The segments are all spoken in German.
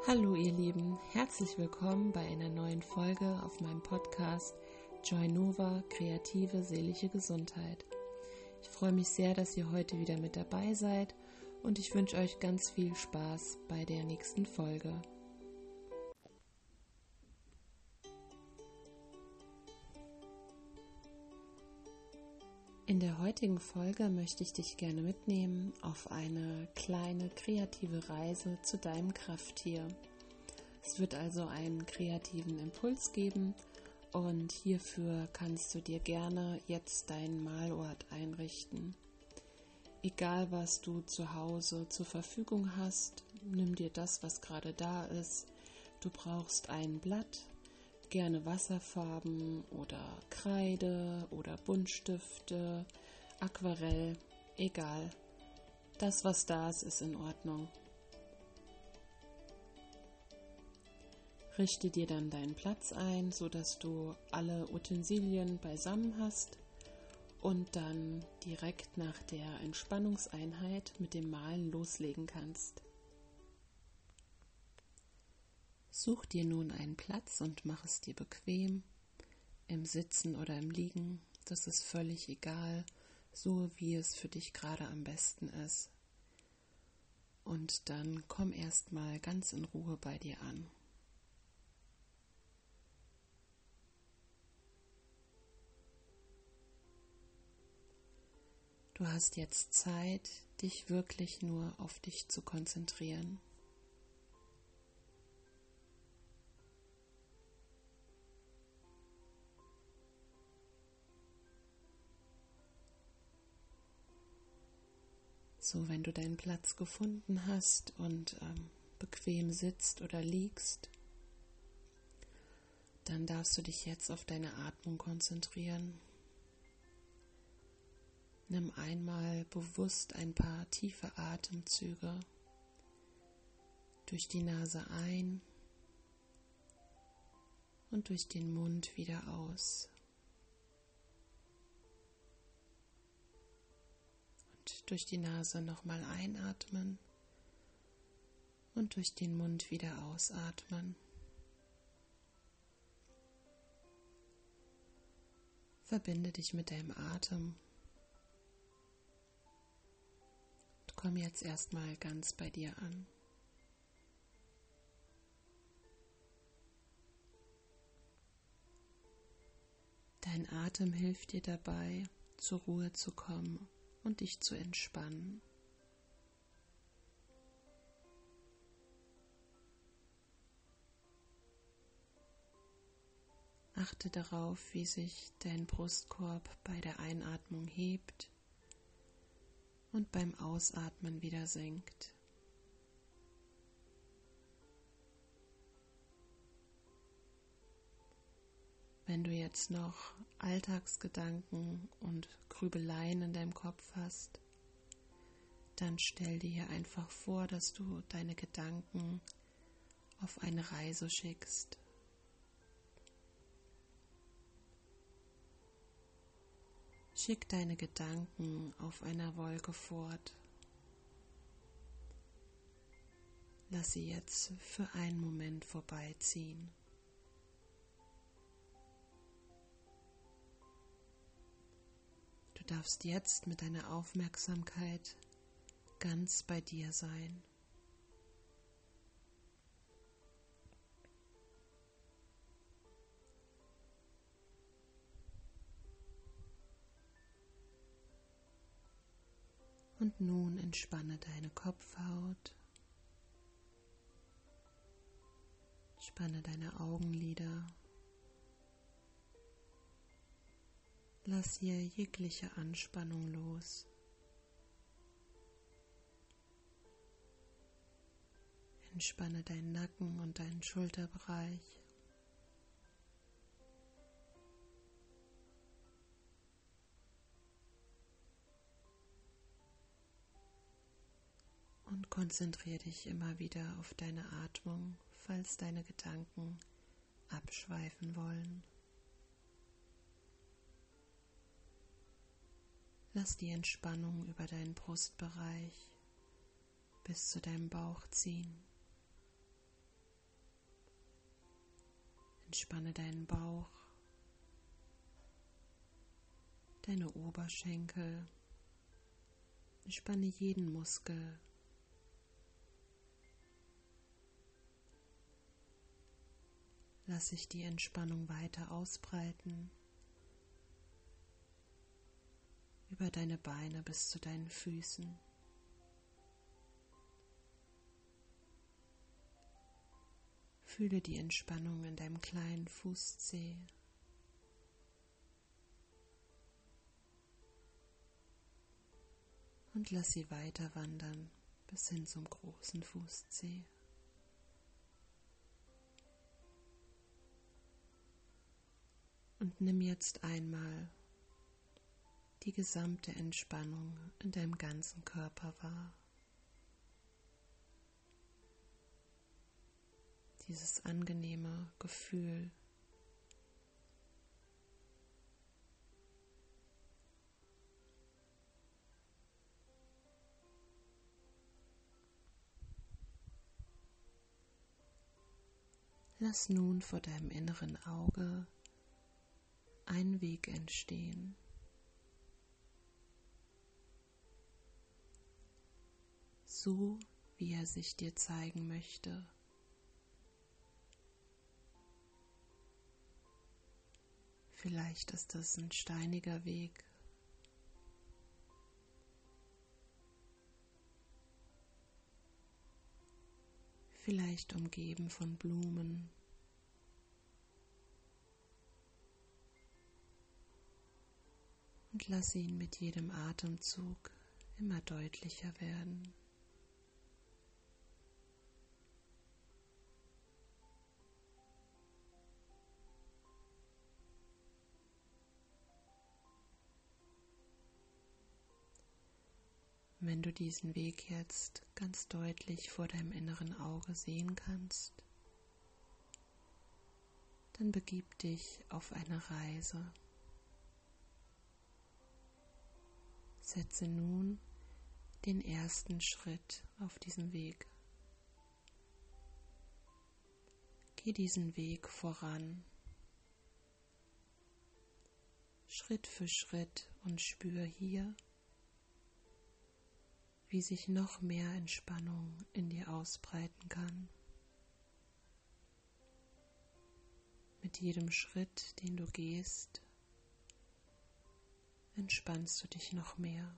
Hallo ihr Lieben, herzlich willkommen bei einer neuen Folge auf meinem Podcast Joy Nova – kreative seelische Gesundheit. Ich freue mich sehr, dass ihr heute wieder mit dabei seid und ich wünsche euch ganz viel Spaß bei der nächsten Folge. In der heutigen Folge möchte ich dich gerne mitnehmen auf eine kleine kreative Reise zu deinem Krafttier. Es wird also einen kreativen Impuls geben und hierfür kannst du dir gerne jetzt deinen Malort einrichten. Egal was du zu Hause zur Verfügung hast, nimm dir das, was gerade da ist. Du brauchst ein Blatt, gerne Wasserfarben oder Kreide oder Buntstifte, Aquarell, egal. Das, was da ist, ist in Ordnung. Richte dir dann deinen Platz ein, sodass du alle Utensilien beisammen hast und dann direkt nach der Entspannungseinheit mit dem Malen loslegen kannst. Such dir nun einen Platz und mach es dir bequem, im Sitzen oder im Liegen, das ist völlig egal, so wie es für dich gerade am besten ist. Und dann komm erstmal ganz in Ruhe bei dir an. Du hast jetzt Zeit, dich wirklich nur auf dich zu konzentrieren. So, wenn du deinen Platz gefunden hast und bequem sitzt oder liegst, dann darfst du dich jetzt auf deine Atmung konzentrieren. Nimm einmal bewusst ein paar tiefe Atemzüge durch die Nase ein und durch den Mund wieder aus. Durch die Nase nochmal einatmen und durch den Mund wieder ausatmen. Verbinde dich mit deinem Atem. Und komm jetzt erstmal ganz bei dir an. Dein Atem hilft dir dabei, zur Ruhe zu kommen und dich zu entspannen. Achte darauf, wie sich dein Brustkorb bei der Einatmung hebt und beim Ausatmen wieder senkt. Wenn du jetzt noch Alltagsgedanken und Grübeleien in deinem Kopf hast, dann stell dir hier einfach vor, dass du deine Gedanken auf eine Reise schickst. Schick deine Gedanken auf einer Wolke fort. Lass sie jetzt für einen Moment vorbeiziehen. Du darfst jetzt mit deiner Aufmerksamkeit ganz bei dir sein. Und nun entspanne deine Kopfhaut, spanne deine Augenlider, lass hier jegliche Anspannung los. Entspanne deinen Nacken und deinen Schulterbereich. Und konzentriere dich immer wieder auf deine Atmung, falls deine Gedanken abschweifen wollen. Lass die Entspannung über deinen Brustbereich bis zu deinem Bauch ziehen. Entspanne deinen Bauch, deine Oberschenkel, entspanne jeden Muskel. Lass sich die Entspannung weiter ausbreiten über deine Beine bis zu deinen Füßen. Fühle die Entspannung in deinem kleinen Fußzeh. Und lass sie weiter wandern bis hin zum großen Fußzeh. Und nimm jetzt einmal die gesamte Entspannung in deinem ganzen Körper wahr. Dieses angenehme Gefühl. Lass nun vor deinem inneren Auge einen Weg entstehen. So, wie er sich dir zeigen möchte. Vielleicht ist es ein steiniger Weg. Vielleicht umgeben von Blumen. Und lass ihn mit jedem Atemzug immer deutlicher werden. Wenn du diesen Weg jetzt ganz deutlich vor deinem inneren Auge sehen kannst, dann begib dich auf eine Reise. Setze nun den ersten Schritt auf diesem Weg. Geh diesen Weg voran, Schritt für Schritt, und spür hier, wie sich noch mehr Entspannung in dir ausbreiten kann. Mit jedem Schritt, den du gehst, entspannst du dich noch mehr.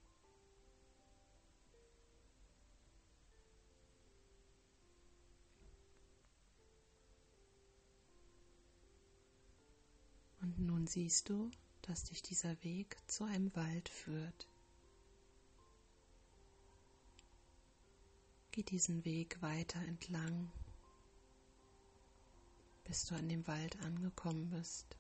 Und nun siehst du, dass dich dieser Weg zu einem Wald führt. Geh diesen Weg weiter entlang, bis du an dem Wald angekommen bist.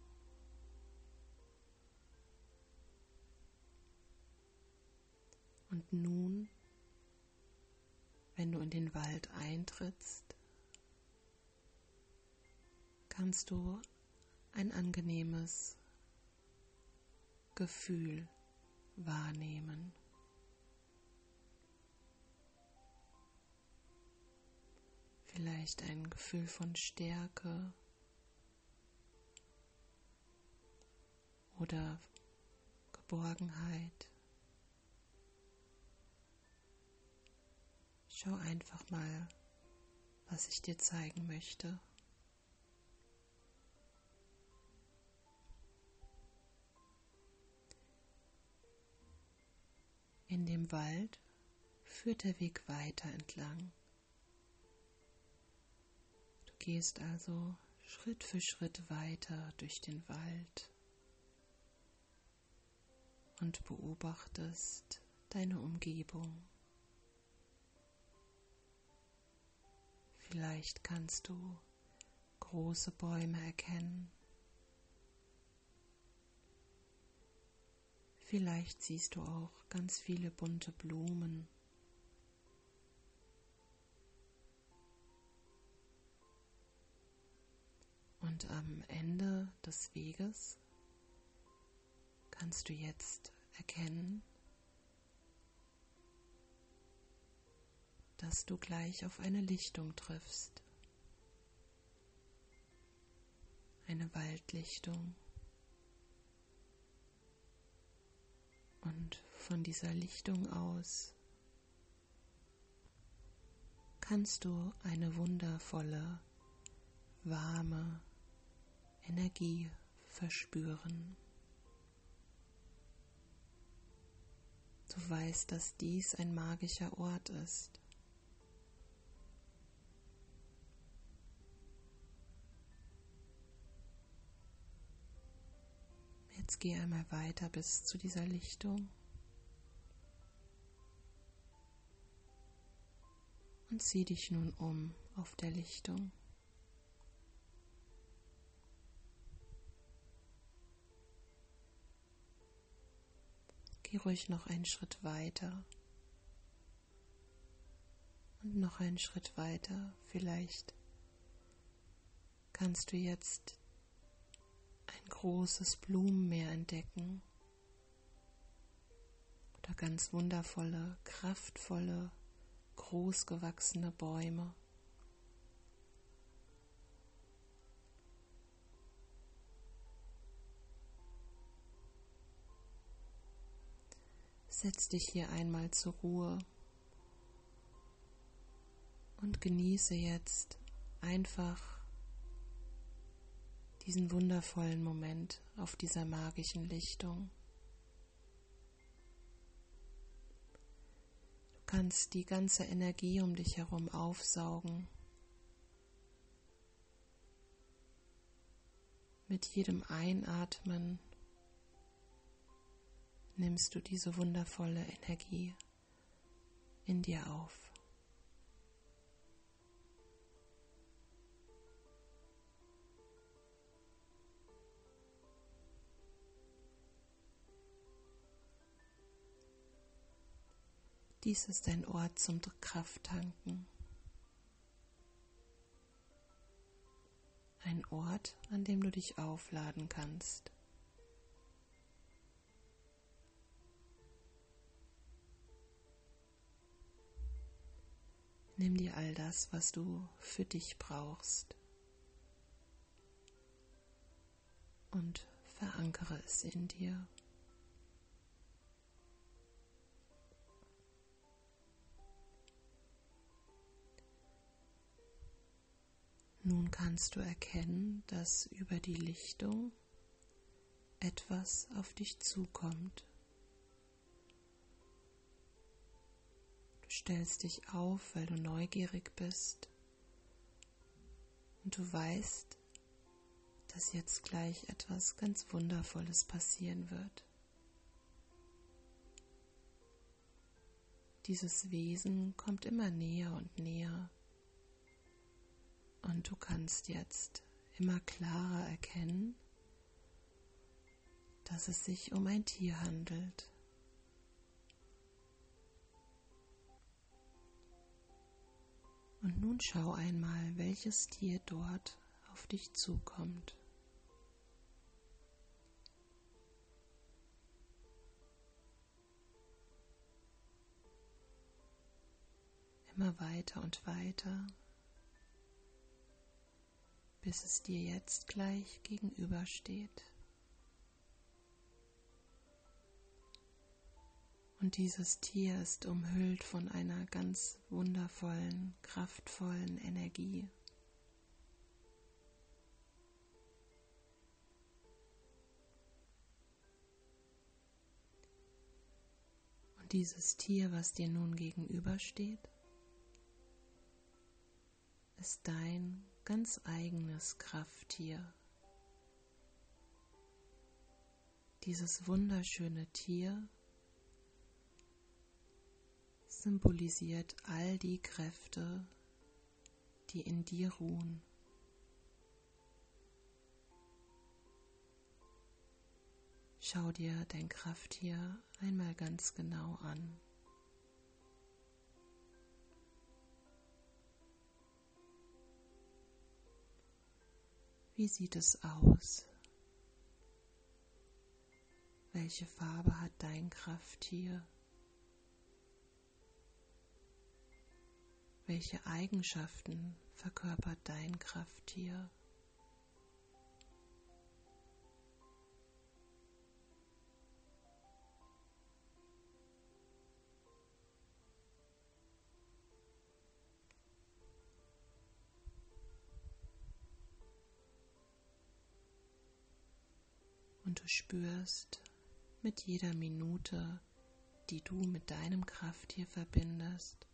Und nun, wenn du in den Wald eintrittst, kannst du ein angenehmes Gefühl wahrnehmen. Vielleicht ein Gefühl von Stärke oder Geborgenheit. Schau einfach mal, was ich dir zeigen möchte. In dem Wald führt der Weg weiter entlang. Du gehst also Schritt für Schritt weiter durch den Wald und beobachtest deine Umgebung. Vielleicht kannst du große Bäume erkennen. Vielleicht siehst du auch ganz viele bunte Blumen. Und am Ende des Weges kannst du jetzt erkennen, dass du gleich auf eine Lichtung triffst. eine Waldlichtung. Und von dieser Lichtung aus kannst du eine wundervolle, warme Energie verspüren. Du weißt, dass dies ein magischer Ort ist. Jetzt geh einmal weiter bis zu dieser Lichtung und sieh dich nun um auf der Lichtung. Geh ruhig noch einen Schritt weiter und noch einen Schritt weiter. Vielleicht kannst du jetzt ein großes Blumenmeer entdecken oder ganz wundervolle, kraftvolle, großgewachsene Bäume. Setz dich hier einmal zur Ruhe und genieße jetzt einfach diesen wundervollen Moment auf dieser magischen Lichtung. Du kannst die ganze Energie um dich herum aufsaugen. Mit jedem Einatmen nimmst du diese wundervolle Energie in dir auf. Dies ist ein Ort zum Krafttanken. Ein Ort, an dem du dich aufladen kannst. Nimm dir all das, was du für dich brauchst, und verankere es in dir. Nun kannst du erkennen, dass über die Lichtung etwas auf dich zukommt. Du stellst dich auf, weil du neugierig bist und du weißt, dass jetzt gleich etwas ganz Wundervolles passieren wird. Dieses Wesen kommt immer näher und näher. Und du kannst jetzt immer klarer erkennen, dass es sich um ein Tier handelt. Und nun schau einmal, welches Tier dort auf dich zukommt. Immer weiter und weiter, bis es dir jetzt gleich gegenübersteht. Und dieses Tier ist umhüllt von einer ganz wundervollen, kraftvollen Energie. Und dieses Tier, was dir nun gegenübersteht, ist dein ganz eigenes Krafttier. Dieses wunderschöne Tier symbolisiert all die Kräfte, die in dir ruhen. Schau dir dein Krafttier einmal ganz genau an. Wie sieht es aus? Welche Farbe hat dein Krafttier? Welche Eigenschaften verkörpert dein Krafttier? Und du spürst mit jeder Minute, die du mit deinem Krafttier verbindest,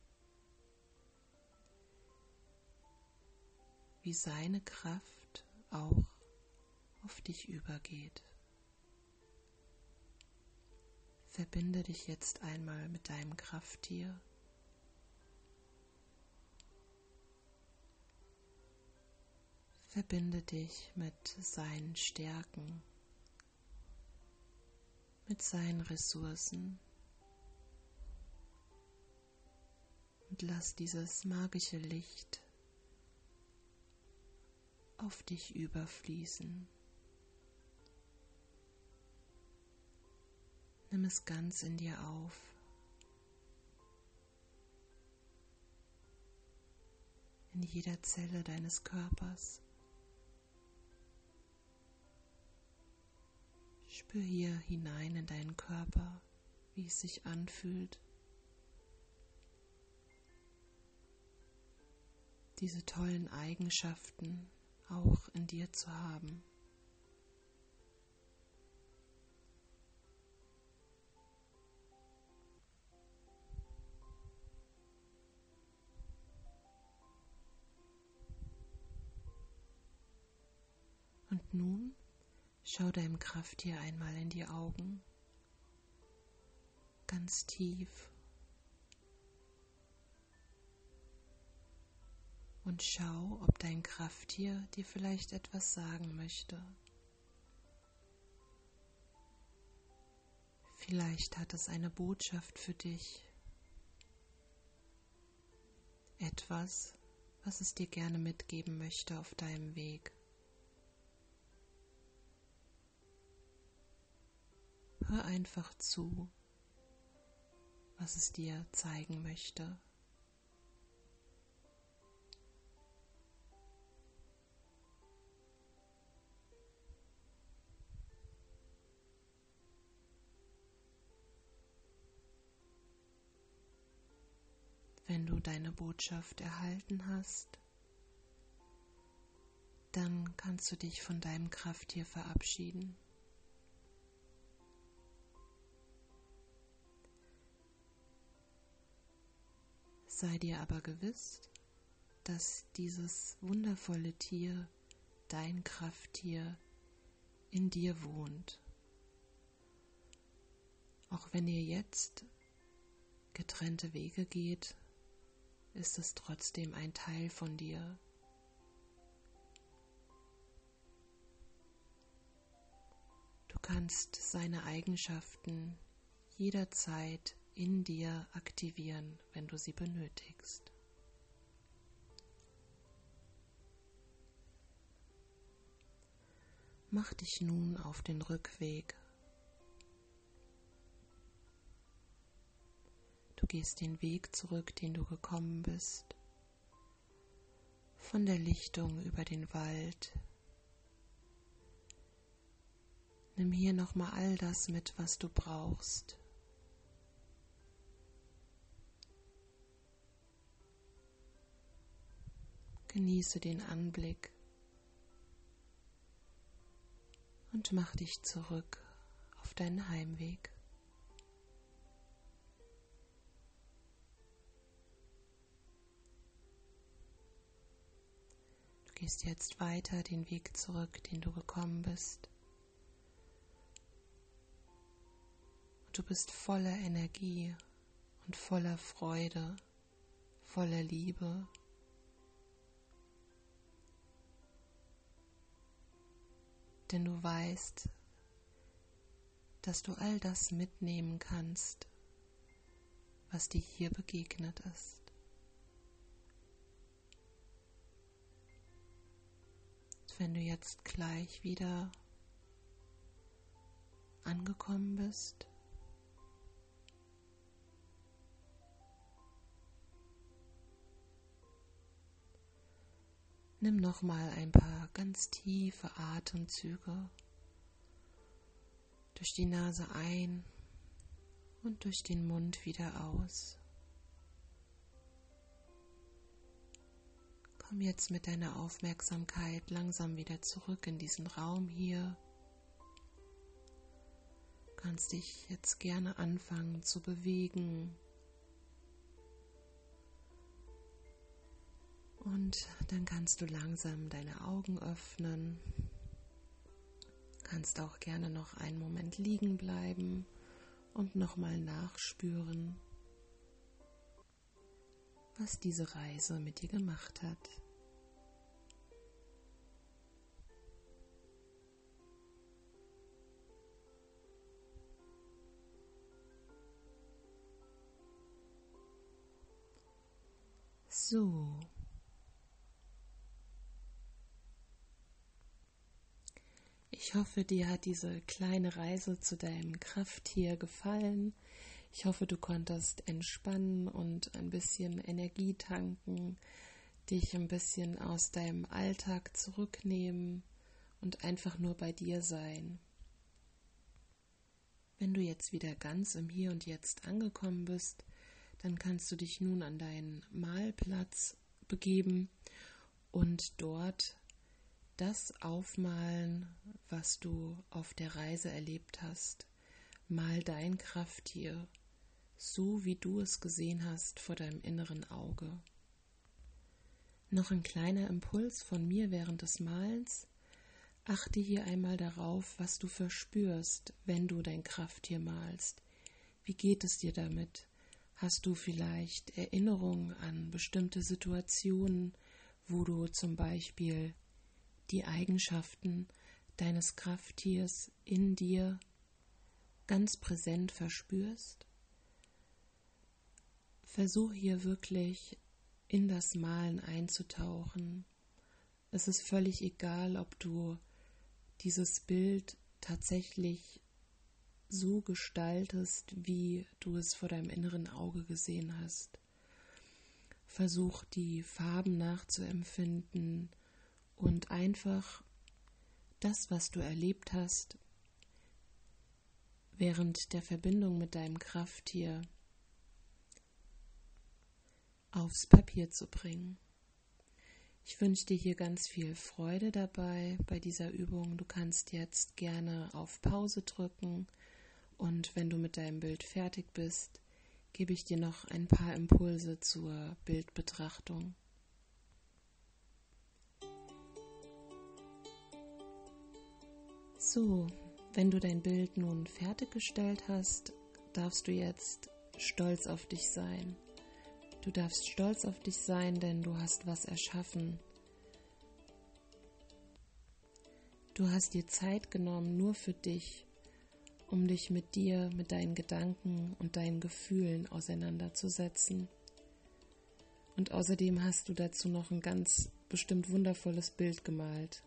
wie seine Kraft auch auf dich übergeht. Verbinde dich jetzt einmal mit deinem Krafttier. Verbinde dich mit seinen Stärken, mit seinen Ressourcen und lass dieses magische Licht auf dich überfließen. Nimm es ganz in dir auf. In jeder Zelle deines Körpers. Spür hier hinein in deinen Körper, wie es sich anfühlt, diese tollen Eigenschaften auch in dir zu haben. Und nun schau deinem Krafttier einmal in die Augen, ganz tief, und schau, ob dein Krafttier dir vielleicht etwas sagen möchte. Vielleicht hat es eine Botschaft für dich, etwas, was es dir gerne mitgeben möchte auf deinem Weg. Hör einfach zu, was es dir zeigen möchte. Wenn du deine Botschaft erhalten hast, dann kannst du dich von deinem Krafttier verabschieden. Sei dir aber gewiss, dass dieses wundervolle Tier, dein Krafttier, in dir wohnt. Auch wenn ihr jetzt getrennte Wege geht, ist es trotzdem ein Teil von dir. Du kannst seine Eigenschaften jederzeit in dir aktivieren, wenn du sie benötigst. Mach dich nun auf den Rückweg. Du gehst den Weg zurück, den du gekommen bist, von der Lichtung über den Wald. Nimm hier nochmal all das mit, was du brauchst. Genieße den Anblick und mach dich zurück auf deinen Heimweg. Du gehst jetzt weiter den Weg zurück, den du gekommen bist. Und du bist voller Energie und voller Freude, voller Liebe. Denn du weißt, dass du all das mitnehmen kannst, was dir hier begegnet ist. Wenn du jetzt gleich wieder angekommen bist, nimm nochmal ein paar ganz tiefe Atemzüge durch die Nase ein und durch den Mund wieder aus. Komm jetzt mit deiner Aufmerksamkeit langsam wieder zurück in diesen Raum hier. kannst dich jetzt gerne anfangen zu bewegen. Und dann kannst du langsam deine Augen öffnen. Kannst auch gerne noch einen Moment liegen bleiben und nochmal nachspüren, was diese Reise mit dir gemacht hat. So. Ich hoffe, dir hat diese kleine Reise zu deinem Krafttier gefallen. Ich hoffe, du konntest entspannen und ein bisschen Energie tanken, dich ein bisschen aus deinem Alltag zurücknehmen und einfach nur bei dir sein. Wenn du jetzt wieder ganz im Hier und Jetzt angekommen bist, dann kannst du dich nun an deinen Malplatz begeben und dort das aufmalen, was du auf der Reise erlebt hast. Mal dein Krafttier, so wie du es gesehen hast vor deinem inneren Auge. Noch ein kleiner Impuls von mir während des Malens. Achte hier einmal darauf, was du verspürst, wenn du dein Krafttier malst. Wie geht es dir damit? Hast du vielleicht Erinnerungen an bestimmte Situationen, wo du zum Beispiel die Eigenschaften deines Krafttiers in dir ganz präsent verspürst? Versuch hier wirklich in das Malen einzutauchen. Es ist völlig egal, ob du dieses Bild tatsächlich so gestaltest, wie du es vor deinem inneren Auge gesehen hast. Versuch, die Farben nachzuempfinden und einfach das, was du erlebt hast, während der Verbindung mit deinem Krafttier aufs Papier zu bringen. Ich wünsche dir hier ganz viel Freude dabei bei dieser Übung. Du kannst jetzt gerne auf Pause drücken und wenn du mit deinem Bild fertig bist, gebe ich dir noch ein paar Impulse zur Bildbetrachtung. So, wenn du dein Bild nun fertiggestellt hast, darfst du jetzt stolz auf dich sein. Du darfst stolz auf dich sein, denn du hast was erschaffen. Du hast dir Zeit genommen, nur für dich, um dich mit dir, mit deinen Gedanken und deinen Gefühlen auseinanderzusetzen. Und außerdem hast du dazu noch ein ganz bestimmt wundervolles Bild gemalt.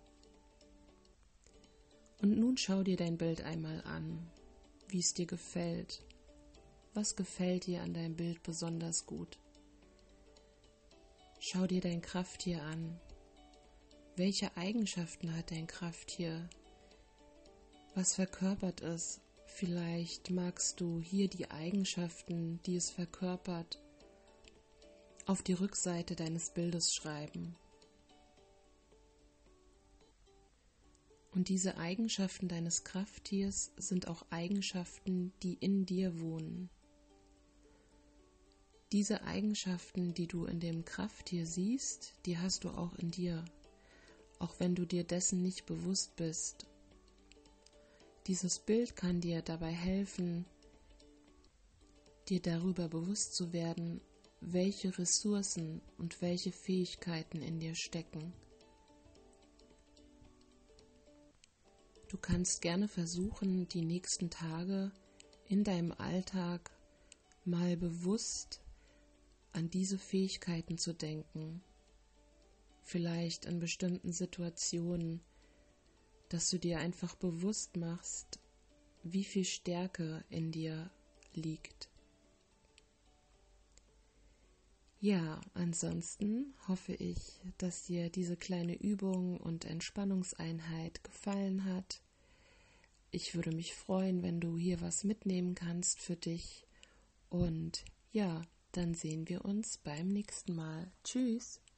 Und nun schau dir dein Bild einmal an, wie es dir gefällt. Was gefällt dir an deinem Bild besonders gut? Schau dir dein Krafttier an. Welche Eigenschaften hat dein Krafttier? Was verkörpert es? Vielleicht magst du hier die Eigenschaften, die es verkörpert, auf die Rückseite deines Bildes schreiben. Und diese Eigenschaften deines Krafttiers sind auch Eigenschaften, die in dir wohnen. Diese Eigenschaften, die du in dem Krafttier siehst, die hast du auch in dir, auch wenn du dir dessen nicht bewusst bist. Dieses Bild kann dir dabei helfen, dir darüber bewusst zu werden, welche Ressourcen und welche Fähigkeiten in dir stecken. Du kannst gerne versuchen, die nächsten Tage in deinem Alltag mal bewusst an diese Fähigkeiten zu denken. Vielleicht in bestimmten Situationen, dass du dir einfach bewusst machst, wie viel Stärke in dir liegt. Ja, ansonsten hoffe ich, dass dir diese kleine Übung und Entspannungseinheit gefallen hat. Ich würde mich freuen, wenn du hier was mitnehmen kannst für dich. Und ja, dann sehen wir uns beim nächsten Mal. Tschüss!